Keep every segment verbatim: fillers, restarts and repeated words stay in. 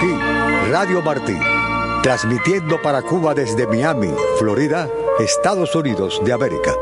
aquí, Radio Martí, transmitiendo para Cuba desde Miami, Florida, Estados Unidos de América.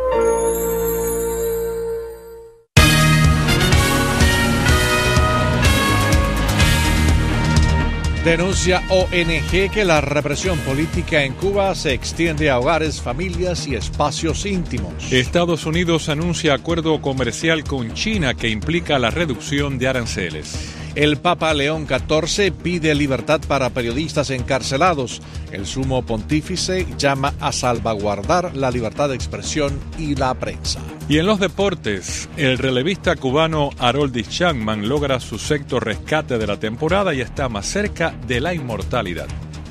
Denuncia O N G que la represión política en Cuba se extiende a hogares, familias y espacios íntimos. Estados Unidos anuncia acuerdo comercial con China que implica la reducción de aranceles. El Papa León catorce pide libertad para periodistas encarcelados. El sumo pontífice llama a salvaguardar la libertad de expresión y la prensa. Y en los deportes, el relevista cubano Aroldis Chapman logra su sexto rescate de la temporada y está más cerca de la inmortalidad.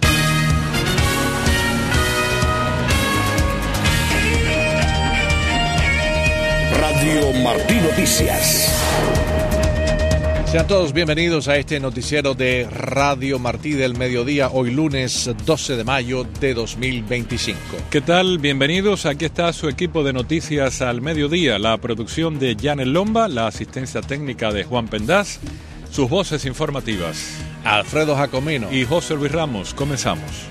Radio Martí Noticias. Sean todos bienvenidos a este noticiero de Radio Martí del Mediodía, hoy lunes doce de mayo de dos mil veinticinco. ¿Qué tal? Bienvenidos. Aquí está su equipo de noticias al mediodía. La producción de Janel Lomba, la asistencia técnica de Juan Pendaz, sus voces informativas Alfredo Jacomino y José Luis Ramos. Comenzamos.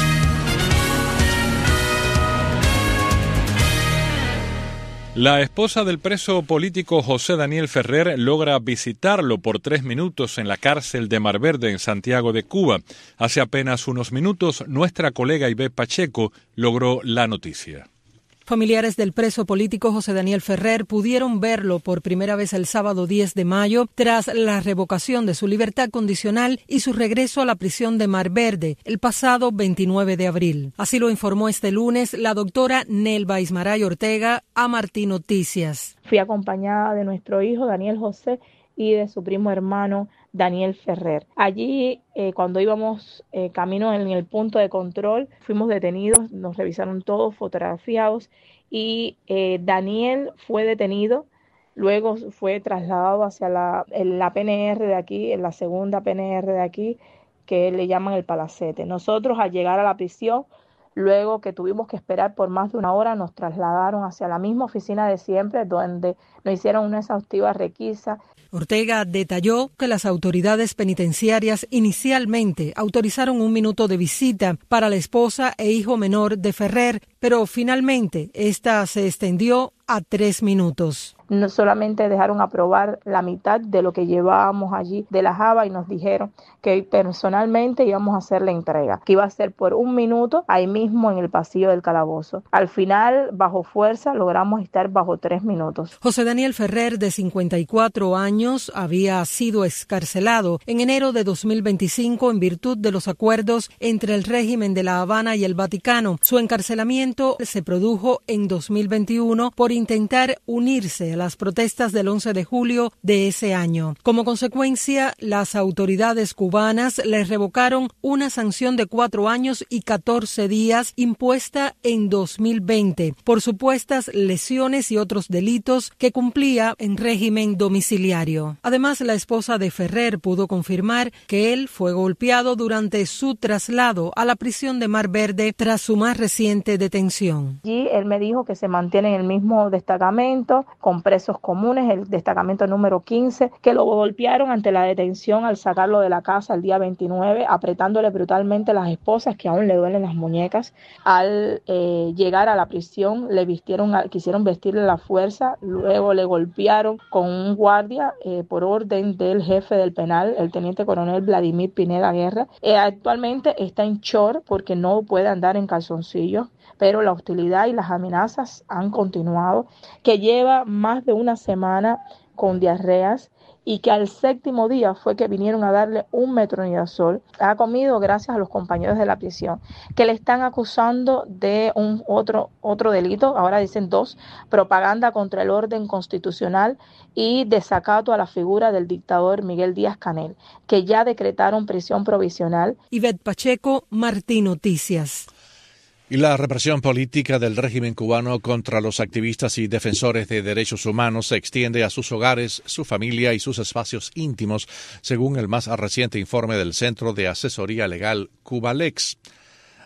La esposa del preso político José Daniel Ferrer logra visitarlo por tres minutos en la cárcel de Mar Verde en Santiago de Cuba. Hace apenas unos minutos, nuestra colega Ivette Pacheco logró la noticia. Familiares del preso político José Daniel Ferrer pudieron verlo por primera vez el sábado diez de mayo tras la revocación de su libertad condicional y su regreso a la prisión de Mar Verde el pasado veintinueve de abril. Así lo informó este lunes la doctora Nelva Ismaray Ortega a Martí Noticias. Fui acompañada de nuestro hijo Daniel José y de su primo hermano Daniel Ferrer. Allí, eh, cuando íbamos eh, camino en el punto de control, fuimos detenidos, nos revisaron todos, fotografiados, y eh, Daniel fue detenido, luego fue trasladado hacia la, la P N R de aquí, en la segunda P N R de aquí, que le llaman el Palacete. Nosotros, al llegar a la prisión, luego que tuvimos que esperar por más de una hora, nos trasladaron hacia la misma oficina de siempre, donde nos hicieron una exhaustiva requisa. Ortega detalló que las autoridades penitenciarias inicialmente autorizaron un minuto de visita para la esposa e hijo menor de Ferrer, pero finalmente esta se extendió a tres minutos. No solamente dejaron aprobar la mitad de lo que llevábamos allí de la java y nos dijeron que personalmente íbamos a hacer la entrega, que iba a ser por un minuto ahí mismo en el pasillo del calabozo. Al final, bajo fuerza, logramos estar bajo tres minutos. José Daniel Ferrer, de cincuenta y cuatro años, había sido excarcelado en enero de dos mil veinticinco en virtud de los acuerdos entre el régimen de La Habana y el Vaticano. Su encarcelamiento se produjo en dos mil veintiuno por intentar unirse a las protestas del once de julio de ese año. Como consecuencia, las autoridades cubanas le revocaron una sanción de cuatro años y catorce días impuesta en dos mil veinte por supuestas lesiones y otros delitos que cumplía en régimen domiciliario. Además, la esposa de Ferrer pudo confirmar que él fue golpeado durante su traslado a la prisión de Mar Verde tras su más reciente detención. Allí él me dijo que se mantiene en el mismo destacamento con presos comunes, el destacamento número quince, que lo golpearon ante la detención al sacarlo de la casa el día veintinueve, apretándole brutalmente las esposas, que aún le duelen las muñecas. Al eh, llegar a la prisión le vistieron, quisieron vestirle la fuerza, luego le golpearon con un guardia eh, por orden del jefe del penal, el teniente coronel Vladimir Pineda Guerra. Eh, actualmente está en short porque no puede andar en calzoncillos, pero la hostilidad y las amenazas han continuado, que lleva más de una semana con diarreas y que al séptimo día fue que vinieron a darle un metronidazol. Ha comido gracias a los compañeros de la prisión, que le están acusando de un otro, otro delito, ahora dicen dos, propaganda contra el orden constitucional y desacato a la figura del dictador Miguel Díaz-Canel, que ya decretaron prisión provisional. Ivette Pacheco, Martí Noticias. Y la represión política del régimen cubano contra los activistas y defensores de derechos humanos se extiende a sus hogares, su familia y sus espacios íntimos, según el más reciente informe del Centro de Asesoría Legal Cubalex.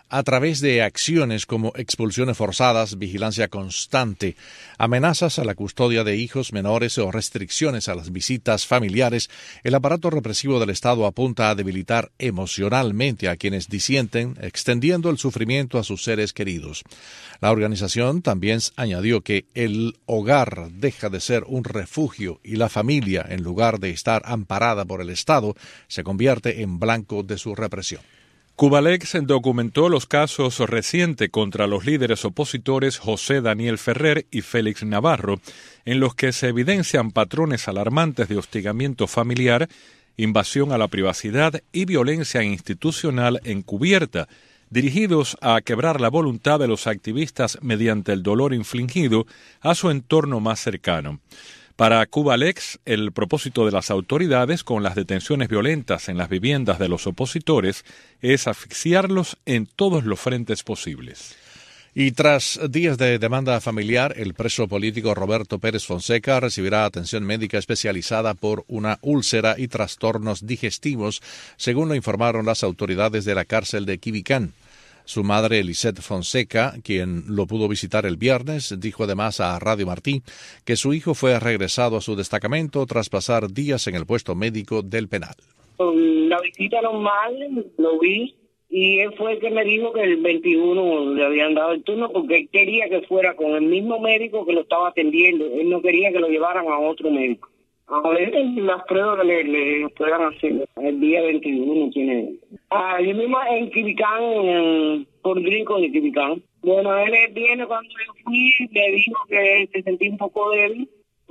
a través de acciones como expulsiones forzadas, vigilancia constante, amenazas a la custodia de hijos menores o restricciones a las visitas familiares. El aparato represivo del Estado apunta a debilitar emocionalmente a quienes disienten, extendiendo el sufrimiento a sus seres queridos. La organización también añadió que el hogar deja de ser un refugio y la familia, en lugar de estar amparada por el Estado, se convierte en blanco de su represión. Cubalex documentó los casos recientes contra los líderes opositores José Daniel Ferrer y Félix Navarro, en los que se evidencian patrones alarmantes de hostigamiento familiar, invasión a la privacidad y violencia institucional encubierta, dirigidos a quebrar la voluntad de los activistas mediante el dolor infligido a su entorno más cercano. Para Cubalex, el propósito de las autoridades con las detenciones violentas en las viviendas de los opositores es asfixiarlos en todos los frentes posibles. Y tras días de demanda familiar, el preso político Roberto Pérez Fonseca recibirá atención médica especializada por una úlcera y trastornos digestivos, según lo informaron las autoridades de la cárcel de Quibicán. Su madre, Lisette Fonseca, quien lo pudo visitar el viernes, dijo además a Radio Martí que su hijo fue regresado a su destacamento tras pasar días en el puesto médico del penal. La visita normal, lo vi, y él fue el que me dijo que el veintiuno le habían dado el turno porque él quería que fuera con el mismo médico que lo estaba atendiendo. Él no quería que lo llevaran a otro médico. A ver las pruebas que le, le puedan hacer. El día veintiuno tiene. Ah, yo mismo en Quibicán, en, por Gringo de Quibicán. Bueno, él viene cuando yo fui, me dijo que se sentía un poco débil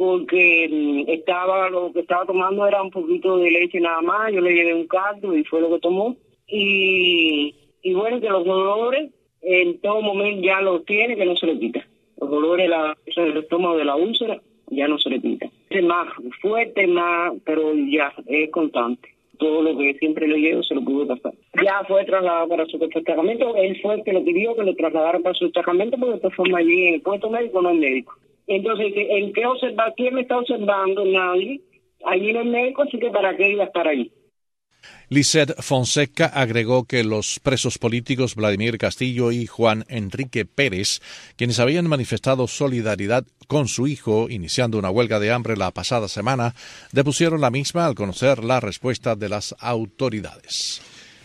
porque estaba, lo que estaba tomando era un poquito de leche nada más. Yo le llevé un caldo y fue lo que tomó. Y, y bueno, que los dolores en todo momento ya los tiene, que no se le quita. Los dolores la, del estómago de la úlcera ya no se le quita. Es más fuerte, más, pero ya es constante. Todo lo que siempre le llevo se lo pudo pasar. Ya fue trasladado para su destacamento. Él fue el que lo pidió que lo trasladara para su destacamento porque de todas formas allí en el puesto médico no es médico. Entonces, ¿en qué observar? ¿Quién me está observando? Nadie. Allí no es médico, así que ¿para qué iba a estar ahí? Lisette Fonseca agregó que los presos políticos Vladimir Castillo y Juan Enrique Pérez, quienes habían manifestado solidaridad con su hijo, iniciando una huelga de hambre la pasada semana, depusieron la misma al conocer la respuesta de las autoridades.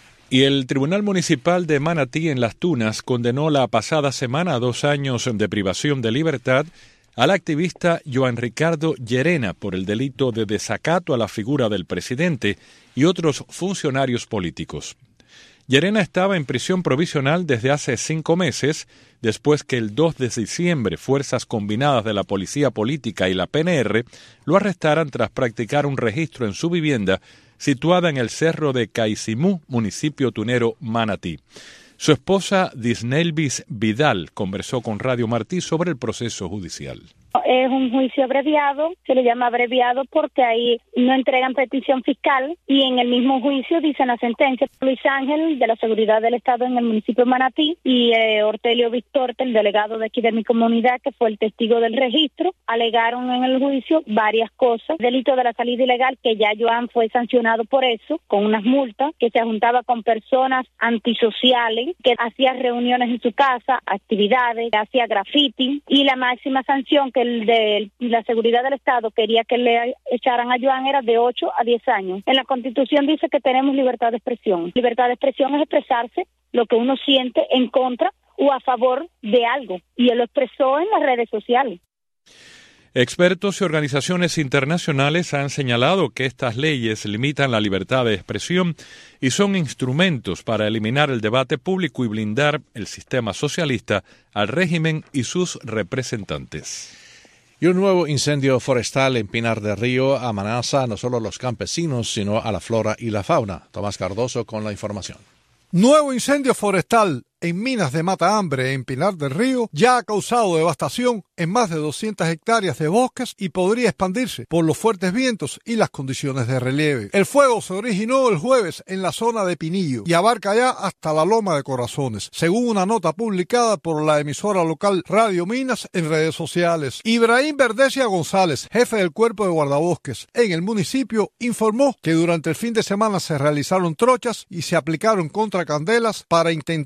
Y el Tribunal Municipal de Manatí en Las Tunas condenó la pasada semana a dos años de privación de libertad al activista Joan Ricardo Llerena por el delito de desacato a la figura del presidente y otros funcionarios políticos. Llerena estaba en prisión provisional desde hace cinco meses, después que el dos de diciembre fuerzas combinadas de la Policía Política y la P N R lo arrestaran tras practicar un registro en su vivienda situada en el cerro de Caicimú, municipio tunero Manatí. Su esposa, Disnelvis Vidal, conversó con Radio Martí sobre el proceso judicial. Es un juicio abreviado, se le llama abreviado porque ahí no entregan petición fiscal y en el mismo juicio dice la sentencia. Luis Ángel, de la Seguridad del Estado en el municipio de Manatí, y eh, Ortelio Víctor, el delegado de aquí de mi comunidad, que fue el testigo del registro, alegaron en el juicio varias cosas. Delito de la salida ilegal, que ya Joan fue sancionado por eso, con unas multas, que se juntaba con personas antisociales, que hacía reuniones en su casa, actividades, hacía graffiti, y la máxima sanción que el de la Seguridad del Estado quería que le echaran a Joan era de ocho a diez años. En la Constitución dice que tenemos libertad de expresión. Libertad de expresión es expresarse lo que uno siente en contra o a favor de algo, y él lo expresó en las redes sociales. Expertos y organizaciones internacionales han señalado que estas leyes limitan la libertad de expresión y son instrumentos para eliminar el debate público y blindar el sistema socialista al régimen y sus representantes. Y un nuevo incendio forestal en Pinar del Río amenaza no solo a los campesinos, sino a la flora y la fauna. Tomás Cardoso con la información. Nuevo incendio forestal en minas de Mata Hambre en Pinar del Río ya ha causado devastación en más de doscientas hectáreas de bosques y podría expandirse por los fuertes vientos y las condiciones de relieve. El fuego se originó el jueves en la zona de Pinillo y abarca ya hasta la Loma de Corazones, según una nota publicada por la emisora local Radio Minas en redes sociales. Ibrahim Verdesia González, jefe del Cuerpo de Guardabosques en el municipio, informó que durante el fin de semana se realizaron trochas y se aplicaron contracandelas para intentar detener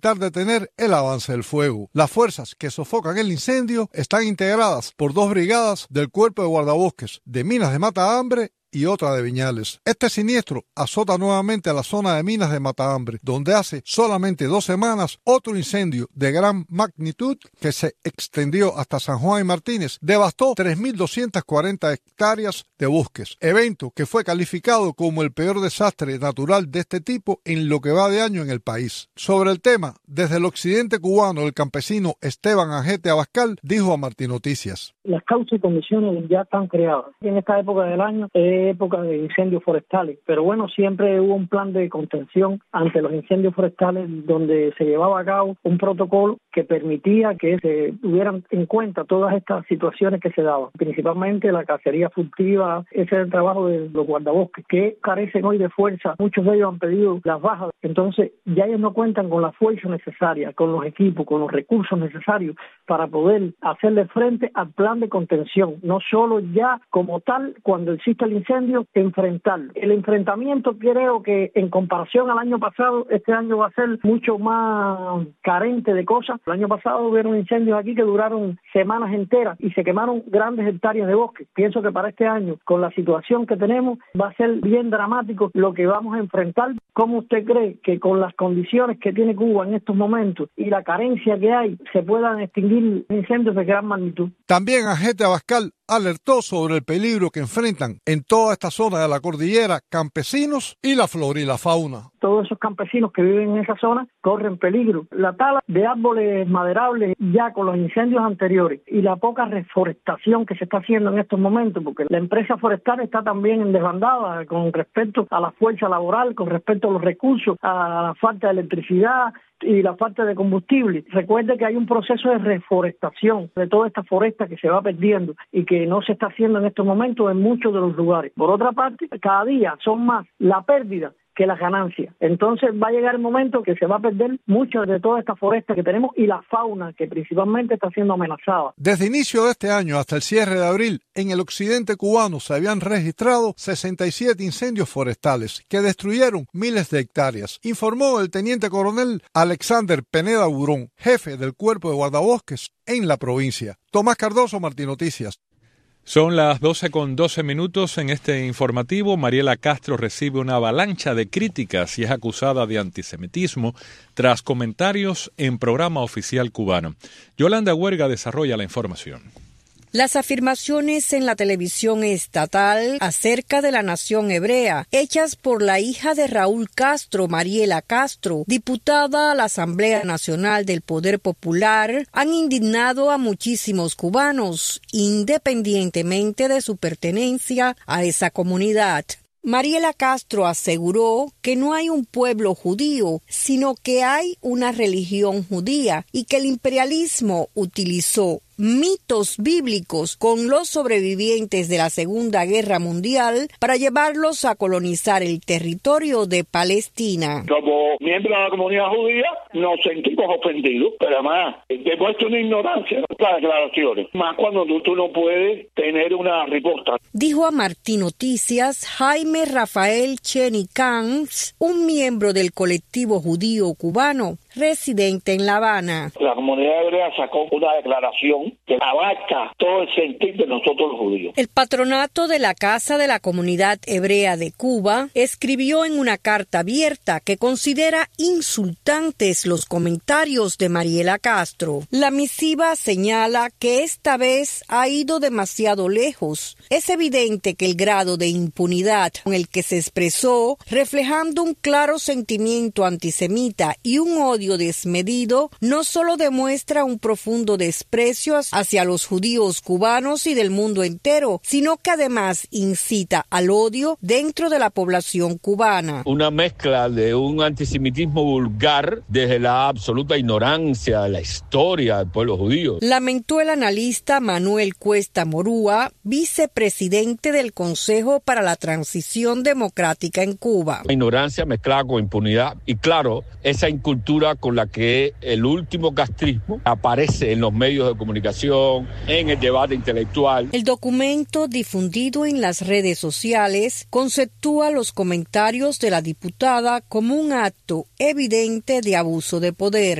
detener el avance del fuego. Las fuerzas que sofocan el incendio están integradas por dos brigadas del Cuerpo de Guardabosques de Minas de Mata Hambre y otra de Viñales. Este siniestro azota nuevamente a la zona de Minas de Mata Hambre, donde hace solamente dos semanas otro incendio de gran magnitud que se extendió hasta San Juan y Martínez devastó tres mil doscientas cuarenta hectáreas de bosques, evento que fue calificado como el peor desastre natural de este tipo en lo que va de año en el país. Sobre el tema, desde el occidente cubano, el campesino Esteban Ajete Abascal dijo a Martín Noticias: las causas y condiciones ya están creadas. En esta época del año es época de incendios forestales, pero bueno, siempre hubo un plan de contención ante los incendios forestales donde se llevaba a cabo un protocolo que permitía que se tuvieran en cuenta todas estas situaciones que se daban, principalmente la cacería furtiva. Ese es el trabajo de los guardabosques, que carecen hoy de fuerza. Muchos de ellos han pedido las bajas, entonces ya ellos no cuentan con la fuerza necesaria, con los equipos, con los recursos necesarios para poder hacerle frente al plan de contención, no solo ya como tal, cuando existe el incendio, enfrentarlo. El enfrentamiento, creo que en comparación al año pasado, este año va a ser mucho más carente de cosas. El año pasado hubieron incendios aquí que duraron semanas enteras y se quemaron grandes hectáreas de bosque. Pienso que para este año, con la situación que tenemos, va a ser bien dramático lo que vamos a enfrentar. ¿Cómo usted cree que con las condiciones que tiene Cuba en estos momentos y la carencia que hay, se puedan extinguir incendios de gran magnitud? También Ajete Abascal alertó sobre el peligro que enfrentan en toda esta zona de la cordillera campesinos y la flora y la fauna. Todos esos campesinos que viven en esa zona corren peligro. La tala de árboles maderables ya con los incendios anteriores y la poca reforestación que se está haciendo en estos momentos, porque la empresa forestal está también en desbandada con respecto a la fuerza laboral, con respecto a los recursos, a la falta de electricidad y la falta de combustible. Recuerde que hay un proceso de reforestación de toda esta foresta que se va perdiendo y que no se está haciendo en estos momentos en muchos de los lugares. Por otra parte, cada día son más la pérdida que las ganancias. Entonces va a llegar el momento que se va a perder mucho de toda esta foresta que tenemos y la fauna que principalmente está siendo amenazada. Desde inicio de este año hasta el cierre de abril, en el occidente cubano se habían registrado sesenta y siete incendios forestales que destruyeron miles de hectáreas, informó el teniente coronel Alexander Peneda Burón, jefe del Cuerpo de Guardabosques en la provincia. Tomás Cardoso, Martín Noticias. Son las doce con doce minutos en este informativo. Mariela Castro recibe una avalancha de críticas y es acusada de antisemitismo tras comentarios en programa oficial cubano. Yolanda Huerga desarrolla la información. Las afirmaciones en la televisión estatal acerca de la nación hebrea, hechas por la hija de Raúl Castro, Mariela Castro, diputada a la Asamblea Nacional del Poder Popular, han indignado a muchísimos cubanos, independientemente de su pertenencia a esa comunidad. Mariela Castro aseguró que no hay un pueblo judío, sino que hay una religión judía y que el imperialismo utilizó mitos bíblicos con los sobrevivientes de la Segunda Guerra Mundial para llevarlos a colonizar el territorio de Palestina. Como miembros de la comunidad judía nos sentimos ofendidos, pero además demuestra una ignorancia en nuestras declaraciones, más cuando tú, tú no puedes tener una respuesta. Dijo a Martín Noticias Jaime Rafael Cheni Camps, un miembro del colectivo judío cubano residente en La Habana. La comunidad hebrea sacó una declaración que abarca todo el sentir de nosotros los judíos. El patronato de la Casa de la Comunidad Hebrea de Cuba escribió en una carta abierta que considera insultantes los comentarios de Mariela Castro. La misiva señala que esta vez ha ido demasiado lejos. Es evidente que el grado de impunidad con el que se expresó, reflejando un claro sentimiento antisemita y un odio desmedido, no solo demuestra un profundo desprecio hacia los judíos cubanos y del mundo entero, sino que además incita al odio dentro de la población cubana. Una mezcla de un antisemitismo vulgar desde la absoluta ignorancia de la historia del pueblo judío. Lamentó el analista Manuel Cuesta Morúa, vicepresidente del Consejo para la Transición Democrática en Cuba. Ignorancia mezclada con impunidad y claro, esa incultura con la que el último castrismo aparece en los medios de comunicación, en el debate intelectual. El documento difundido en las redes sociales conceptúa los comentarios de la diputada como un acto evidente de abuso de poder.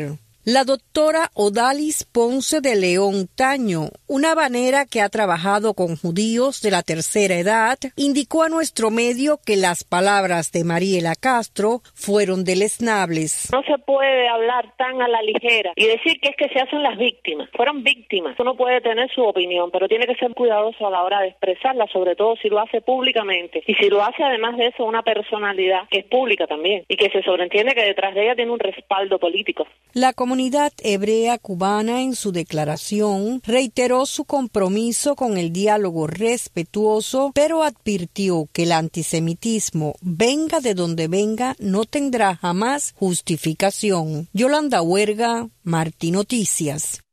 La doctora Odalis Ponce de León Taño, una habanera que ha trabajado con judíos de la tercera edad, indicó a nuestro medio que las palabras de Mariela Castro fueron deleznables. No se puede hablar tan a la ligera y decir que es que se hacen las víctimas. Fueron víctimas. Uno puede tener su opinión, pero tiene que ser cuidadoso a la hora de expresarla, sobre todo si lo hace públicamente. Y si lo hace además de eso una personalidad que es pública también y que se sobreentiende que detrás de ella tiene un respaldo político. La comunidad hebrea cubana en su declaración reiteró su compromiso con el diálogo respetuoso, pero advirtió que el antisemitismo, venga de donde venga, no tendrá jamás justificación. Yolanda Huerga, Martí Noticias.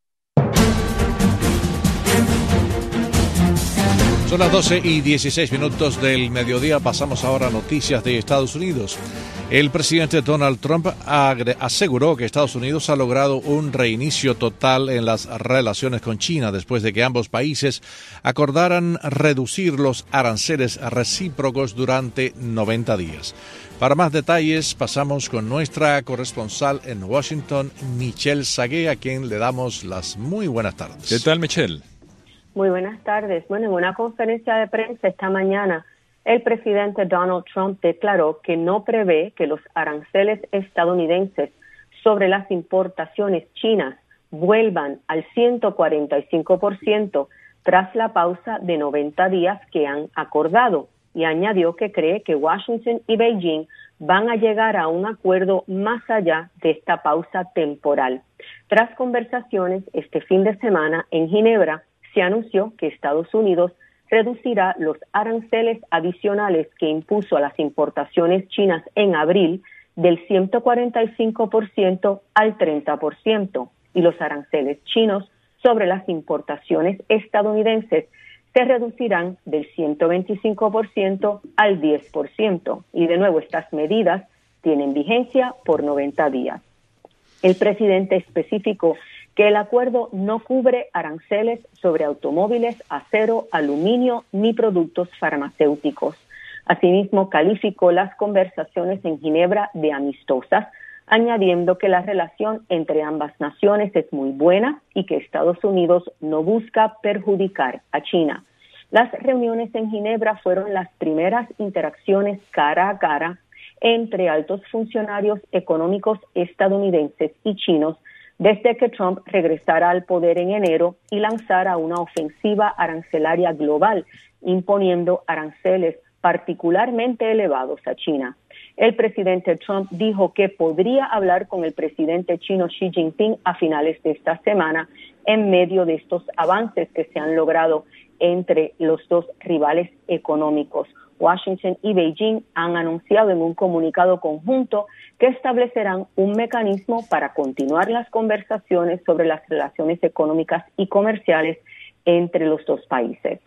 Son las doce y dieciséis minutos del mediodía. Pasamos ahora a noticias de Estados Unidos. El presidente Donald Trump aseguró que Estados Unidos ha logrado un reinicio total en las relaciones con China después de que ambos países acordaran reducir los aranceles recíprocos durante noventa días. Para más detalles, pasamos con nuestra corresponsal en Washington, Michelle Sagué, a quien le damos las muy buenas tardes. ¿Qué tal, Michelle? Muy buenas tardes. Bueno, en una conferencia de prensa esta mañana, el presidente Donald Trump declaró que no prevé que los aranceles estadounidenses sobre las importaciones chinas vuelvan al ciento cuarenta y cinco por ciento tras la pausa de noventa días que han acordado, y añadió que cree que Washington y Beijing van a llegar a un acuerdo más allá de esta pausa temporal. Tras conversaciones este fin de semana en Ginebra, se anunció que Estados Unidos reducirá los aranceles adicionales que impuso a las importaciones chinas en abril del ciento cuarenta y cinco por ciento al treinta por ciento, y los aranceles chinos sobre las importaciones estadounidenses se reducirán del ciento veinticinco por ciento al diez por ciento, y de nuevo estas medidas tienen vigencia por noventa días. El presidente especificó que el acuerdo no cubre aranceles sobre automóviles, acero, aluminio ni productos farmacéuticos. Asimismo, calificó las conversaciones en Ginebra de amistosas, añadiendo que la relación entre ambas naciones es muy buena y que Estados Unidos no busca perjudicar a China. Las reuniones en Ginebra fueron las primeras interacciones cara a cara entre altos funcionarios económicos estadounidenses y chinos desde que Trump regresara al poder en enero y lanzara una ofensiva arancelaria global, imponiendo aranceles particularmente elevados a China. El presidente Trump dijo que podría hablar con el presidente chino Xi Jinping a finales de esta semana en medio de estos avances que se han logrado entre los dos rivales económicos. Washington y Beijing han anunciado en un comunicado conjunto que establecerán un mecanismo para continuar las conversaciones sobre las relaciones económicas y comerciales entre los dos países.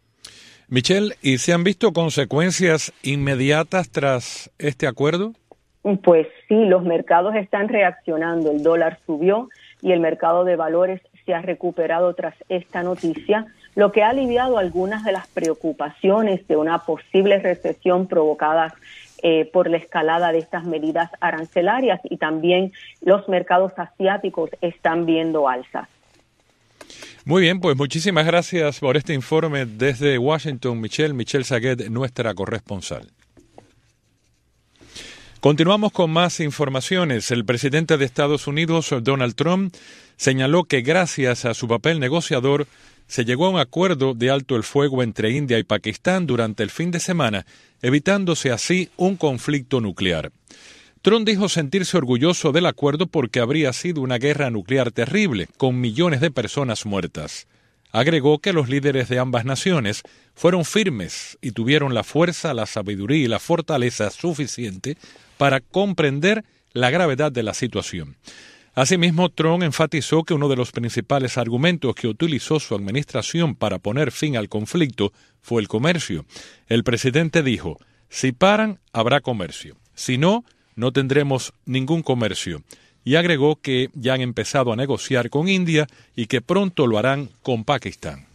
Michelle, ¿y se han visto consecuencias inmediatas tras este acuerdo? Pues sí, los mercados están reaccionando. El dólar subió y el mercado de valores se ha recuperado tras esta noticia, lo que ha aliviado algunas de las preocupaciones de una posible recesión provocadas eh, por la escalada de estas medidas arancelarias, y también los mercados asiáticos están viendo alzas. Muy bien, pues muchísimas gracias por este informe desde Washington, Michelle, Michelle Saguet, nuestra corresponsal. Continuamos con más informaciones. El presidente de Estados Unidos, Donald Trump, señaló que gracias a su papel negociador se llegó a un acuerdo de alto el fuego entre India y Pakistán durante el fin de semana, evitándose así un conflicto nuclear. Trump dijo sentirse orgulloso del acuerdo porque habría sido una guerra nuclear terrible, con millones de personas muertas. Agregó que los líderes de ambas naciones fueron firmes y tuvieron la fuerza, la sabiduría y la fortaleza suficiente para comprender la gravedad de la situación. Asimismo, Trump enfatizó que uno de los principales argumentos que utilizó su administración para poner fin al conflicto fue el comercio. El presidente dijo, si paran, habrá comercio. Si no, no tendremos ningún comercio. Y agregó que ya han empezado a negociar con India y que pronto lo harán con Pakistán.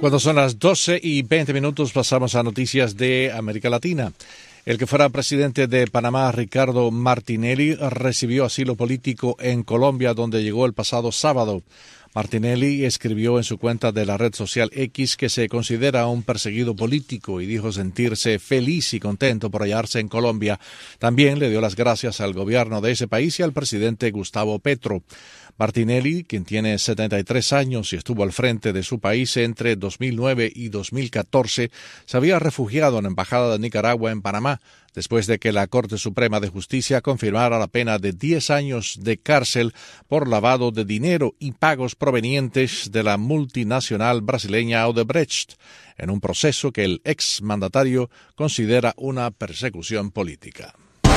Cuando son las doce y veinte minutos pasamos a noticias de América Latina. El que fuera presidente de Panamá, Ricardo Martinelli, recibió asilo político en Colombia, donde llegó el pasado sábado. Martinelli escribió en su cuenta de la red social X que se considera un perseguido político y dijo sentirse feliz y contento por hallarse en Colombia. También le dio las gracias al gobierno de ese país y al presidente Gustavo Petro. Martinelli, quien tiene setenta y tres años y estuvo al frente de su país entre dos mil nueve y dos mil catorce, se había refugiado en la Embajada de Nicaragua en Panamá, después de que la Corte Suprema de Justicia confirmara la pena de diez años de cárcel por lavado de dinero y pagos provenientes de la multinacional brasileña Odebrecht, en un proceso que el exmandatario considera una persecución política.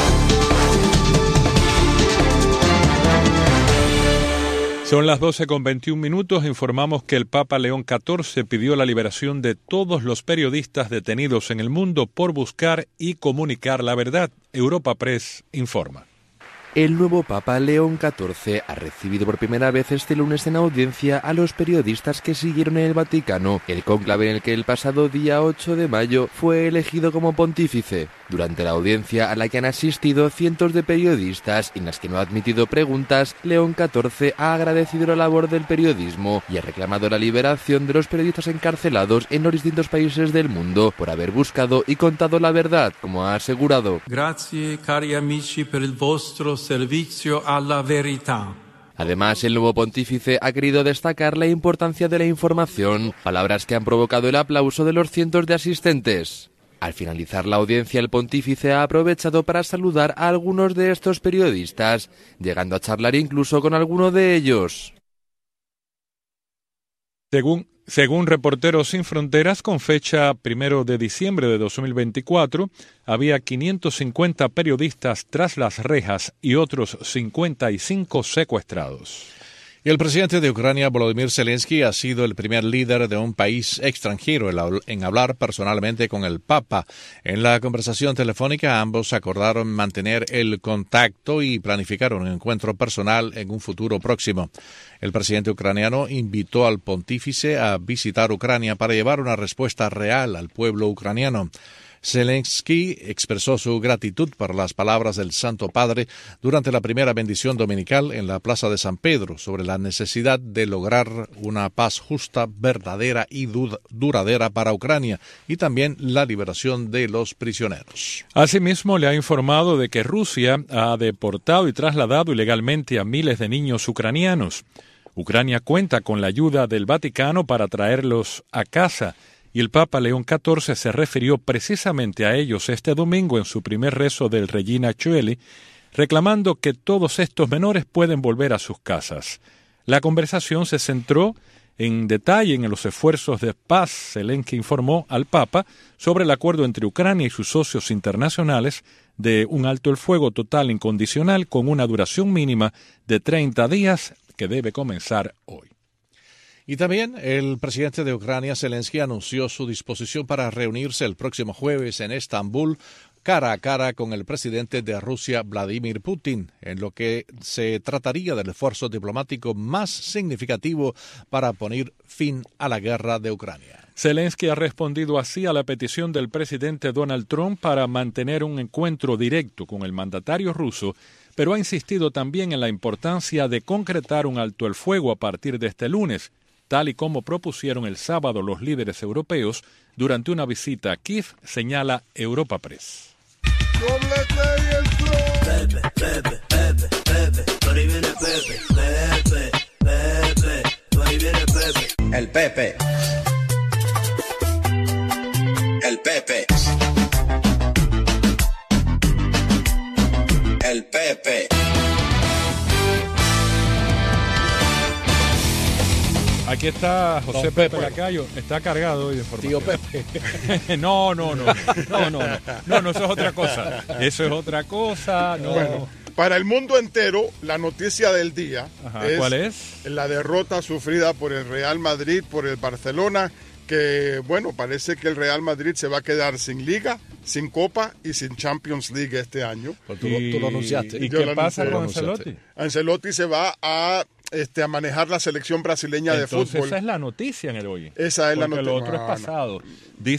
Son las doce con veintiún minutos. Informamos que el Papa León catorce pidió la liberación de todos los periodistas detenidos en el mundo por buscar y comunicar la verdad. Europa Press informa. El nuevo Papa León catorce ha recibido por primera vez este lunes en audiencia a los periodistas que siguieron en el Vaticano el cónclave en el que el pasado día ocho de mayo fue elegido como pontífice. Durante la audiencia a la que han asistido cientos de periodistas y en las que no ha admitido preguntas, León catorce ha agradecido la labor del periodismo y ha reclamado la liberación de los periodistas encarcelados en los distintos países del mundo por haber buscado y contado la verdad, como ha asegurado. Grazie, cari amici, per il vostro servizio alla verità. Además, el nuevo pontífice ha querido destacar la importancia de la información, palabras que han provocado el aplauso de los cientos de asistentes. Al finalizar la audiencia, el pontífice ha aprovechado para saludar a algunos de estos periodistas, llegando a charlar incluso con alguno de ellos. Según, según Reporteros Sin Fronteras, con fecha primero de diciembre de dos mil veinticuatro, había quinientos cincuenta periodistas tras las rejas y otros cincuenta y cinco secuestrados. Y el presidente de Ucrania, Volodymyr Zelensky, ha sido el primer líder de un país extranjero en hablar personalmente con el Papa. En la conversación telefónica, ambos acordaron mantener el contacto y planificar un encuentro personal en un futuro próximo. El presidente ucraniano invitó al pontífice a visitar Ucrania para llevar una respuesta real al pueblo ucraniano. Zelensky expresó su gratitud por las palabras del Santo Padre durante la primera bendición dominical en la Plaza de San Pedro sobre la necesidad de lograr una paz justa, verdadera y duradera para Ucrania y también la liberación de los prisioneros. Asimismo, le ha informado de que Rusia ha deportado y trasladado ilegalmente a miles de niños ucranianos. Ucrania cuenta con la ayuda del Vaticano para traerlos a casa. Y el Papa León catorce se refirió precisamente a ellos este domingo en su primer rezo del Regina Coeli, reclamando que todos estos menores pueden volver a sus casas. La conversación se centró en detalle en los esfuerzos de paz. Zelensky informó al Papa sobre el acuerdo entre Ucrania y sus socios internacionales de un alto el fuego total incondicional con una duración mínima de treinta días que debe comenzar hoy. Y también el presidente de Ucrania, Zelensky, anunció su disposición para reunirse el próximo jueves en Estambul cara a cara con el presidente de Rusia, Vladimir Putin, en lo que se trataría del esfuerzo diplomático más significativo para poner fin a la guerra de Ucrania. Zelensky ha respondido así a la petición del presidente Donald Trump para mantener un encuentro directo con el mandatario ruso, pero ha insistido también en la importancia de concretar un alto el fuego a partir de este lunes, tal y como propusieron el sábado los líderes europeos durante una visita a Kiev, señala Europa Press. Pepe, Pepe, Pepe, Pepe, por ahí viene Pepe, Pepe, Pepe, por ahí viene Pepe. El Pepe. El Pepe. El Pepe. Aquí está José Don Pepe, Pepe Lacayo, está cargado hoy de información. Tío Pepe. no, no, no, no, no, no, no, no, eso es otra cosa. Eso es otra cosa, no. Bueno, para el mundo entero, la noticia del día Ajá, es, ¿cuál es? La derrota sufrida por el Real Madrid, por el Barcelona, que, bueno, parece que el Real Madrid se va a quedar sin Liga, sin Copa y sin Champions League este año. Pues tú, y, tú lo anunciaste. ¿Y qué pasa con Ancelotti? Ancelotti se va a este, a manejar la selección brasileña Entonces, de fútbol. Esa es la noticia en el hoy. Esa es la Porque noticia. lo otro no, es pasado. No.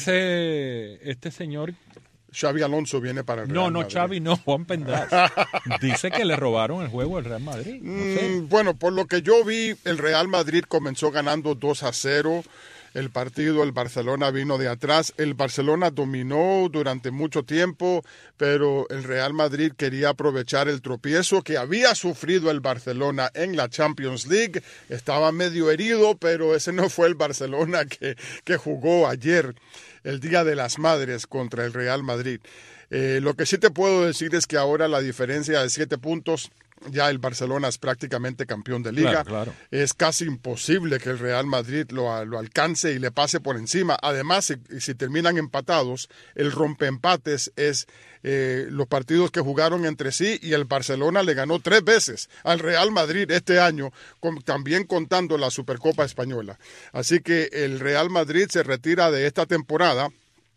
Dice este señor... Xavi Alonso viene para el Real No, no, Madrid. Xavi, no, Juan Pendas. Dice que le robaron el juego al Real Madrid. No sé. mm, bueno, por lo que yo vi, el Real Madrid comenzó ganando dos a cero. El partido, el Barcelona vino de atrás. El Barcelona dominó durante mucho tiempo, pero el Real Madrid quería aprovechar el tropiezo que había sufrido el Barcelona en la Champions League. Estaba medio herido, pero ese no fue el Barcelona que, que jugó ayer, el Día de las Madres, contra el Real Madrid. Eh, lo que sí te puedo decir es que ahora la diferencia de siete puntos, ya el Barcelona es prácticamente campeón de liga. Claro, claro. Es casi imposible que el Real Madrid lo, lo alcance y le pase por encima. Además, si, si terminan empatados, el rompeempates es eh, los partidos que jugaron entre sí, y el Barcelona le ganó tres veces al Real Madrid este año, con, también contando la Supercopa Española. Así que el Real Madrid se retira de esta temporada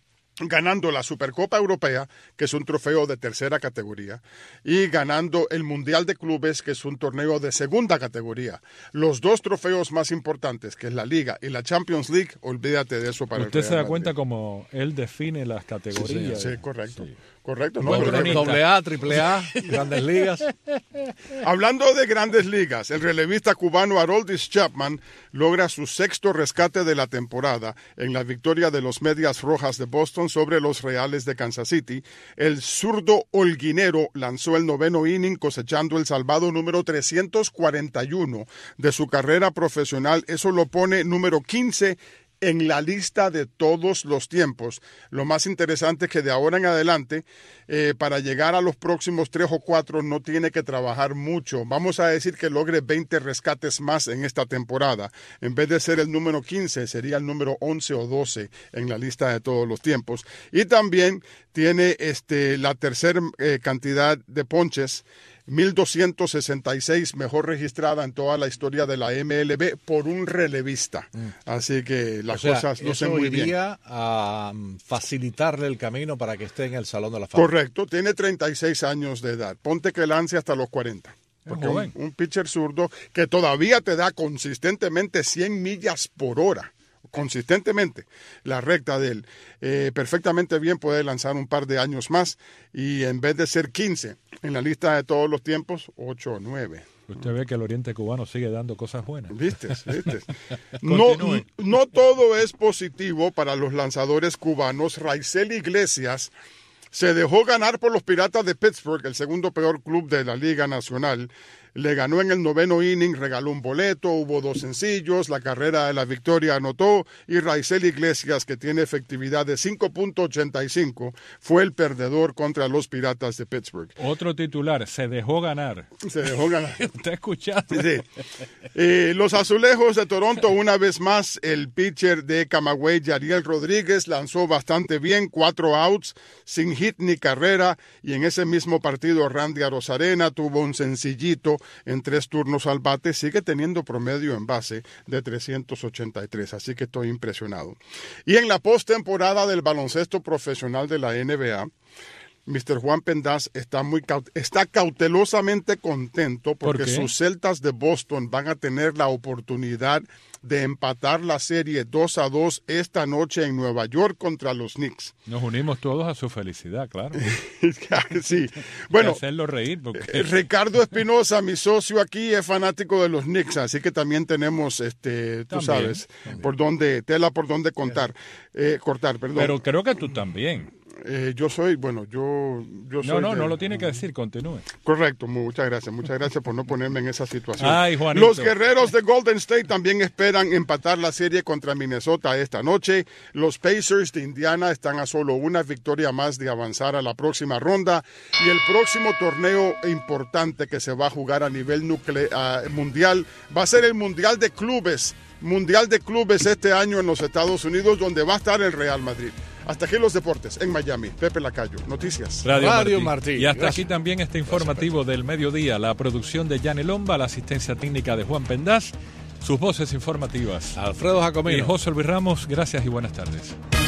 ganando la Supercopa Europea, que es un trofeo de tercera categoría, y ganando el Mundial de Clubes, que es un torneo de segunda categoría. Los dos trofeos más importantes, que es la Liga y la Champions League, olvídate de eso para Usted el Real se da Madrid. cuenta cómo él define las categorías. Sí, sí, correcto. Sí. Correcto, no, doble A, triple A, Grandes Ligas. Hablando de Grandes Ligas, el relevista cubano Aroldis Chapman logra su sexto rescate de la temporada en la victoria de los Medias Rojas de Boston sobre los Reales de Kansas City. El zurdo holguinero lanzó el noveno inning cosechando el salvado número trescientos cuarenta y uno de su carrera profesional. Eso lo pone número quince en la lista de todos los tiempos. Lo más interesante es que de ahora en adelante, eh, para llegar a los próximos tres o cuatro, no tiene que trabajar mucho. Vamos a decir que logre veinte rescates más en esta temporada. En vez de ser el número quince, sería el número once o doce en la lista de todos los tiempos. Y también tiene este, la tercera eh, cantidad de ponches, mil doscientos sesenta y seis, mejor registrada en toda la historia de la M L B por un relevista. Mm. Así que las o sea, cosas lucen muy bien. Iría a facilitarle el camino para que esté en el Salón de la Fama. Correcto, tiene treinta y seis años de edad. Ponte que lance hasta los cuarenta. Porque un, un pitcher zurdo que todavía te da consistentemente cien millas por hora. Consistentemente la recta de él, eh, perfectamente bien puede lanzar un par de años más, y en vez de ser quince en la lista de todos los tiempos, ocho o nueve. Usted ve que el oriente cubano sigue dando cosas buenas. ¿Viste? ¿Viste? no, no todo es positivo para los lanzadores cubanos. Raisel Iglesias se dejó ganar por los Piratas de Pittsburgh, el segundo peor club de la Liga Nacional. Le ganó en el noveno inning, regaló un boleto, hubo dos sencillos, la carrera de la victoria anotó, y Raisel Iglesias, que tiene efectividad de cinco punto ochenta y cinco, fue el perdedor contra los Piratas de Pittsburgh. Otro titular, se dejó ganar. Se dejó ganar. ¿Está escuchando? Sí. Eh, los Azulejos de Toronto, una vez más, el pitcher de Camagüey, Yariel Rodríguez, lanzó bastante bien, cuatro outs, sin hit ni carrera, y en ese mismo partido Randy Arozarena tuvo un sencillito en tres turnos al bate, sigue teniendo promedio en base de trescientos ochenta y tres, así que estoy impresionado. Y en la postemporada del baloncesto profesional de la N B A, mister Juan Pendas está muy está cautelosamente contento porque ¿Por sus Celtas de Boston van a tener la oportunidad de empatar la serie dos a dos esta noche en Nueva York contra los Knicks. Nos unimos todos a su felicidad, claro. Sí. Bueno, hacerlo reír porque... Ricardo Espinosa, mi socio aquí, es fanático de los Knicks, así que también tenemos, este, tú también, sabes, también. por dónde, tela por dónde contar, eh, cortar, perdón. Pero creo que tú también. Eh, yo soy, bueno, yo, yo soy... No, no, de, no lo tiene que decir, continúe. Correcto, muchas gracias, muchas gracias por no ponerme en esa situación. Ay, Juanito. Los guerreros de Golden State también esperan empatar la serie contra Minnesota esta noche. Los Pacers de Indiana están a solo una victoria más de avanzar a la próxima ronda. Y el próximo torneo importante que se va a jugar a nivel nucle- uh, mundial va a ser el Mundial de Clubes. Mundial de Clubes este año en los Estados Unidos, donde va a estar el Real Madrid. Hasta aquí los deportes en Miami. Pepe Lacayo, Noticias. Radio, Radio Martí. Martí. Y hasta Gracias. Aquí también este informativo del mediodía. La producción de Yanni Lomba, la asistencia técnica de Juan Pendas, sus voces informativas. Alfredo Jacomino. Y José Luis Ramos, gracias y buenas tardes.